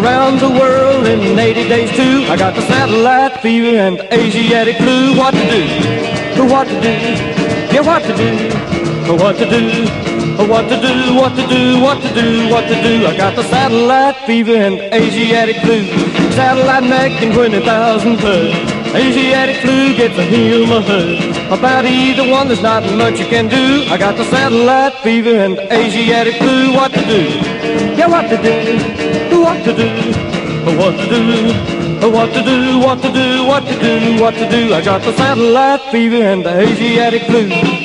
around the world in 80 days too. I got the satellite fever and the Asiatic flu. What to do? What to do? Yeah, what to do? What to do? What to do? What to do? What to do? What to do? I got the satellite fever and the Asiatic flu. Satellite making 20,000 per. Asiatic flu gets a heel my hood. About either one, there's not much you can do. I got the satellite fever and the Asiatic flu. What to do? Yeah, what to do? What to do? What to do? What to do? What to do? What to do? What to do? I got the satellite fever and the Asiatic flu.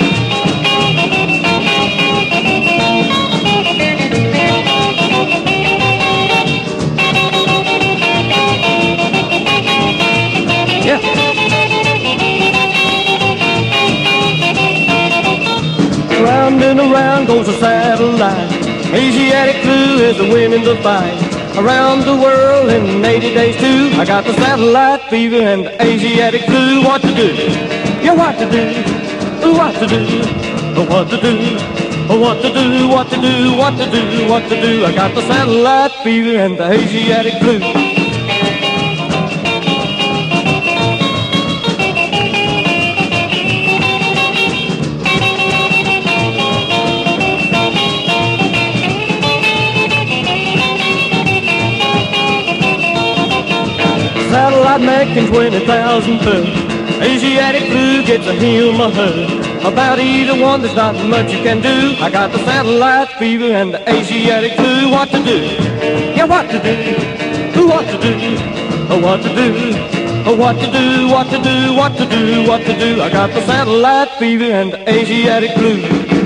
Round and around goes a satellite. Asiatic flu is the winning the fight. Around the world in 80 days too. I got the satellite fever and the Asiatic flu. What to do? Yeah, what to do? What to do? What to do? What to do? What to do? What to do? What to do? I got the satellite fever and the Asiatic flu. Satellite making 20,000 per. Asiatic flu gets a heel my hood. About either one, there's not much you can do. I got the satellite fever and the Asiatic flu. What to do? Yeah, what to do? What to do? What to do? What to do? What to do? What to do? What to do? I got the satellite fever and the Asiatic flu.